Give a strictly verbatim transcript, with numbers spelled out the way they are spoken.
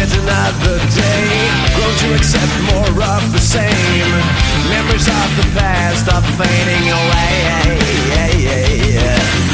yet another day, grown to accept more of the same. Memories of the past are fading away.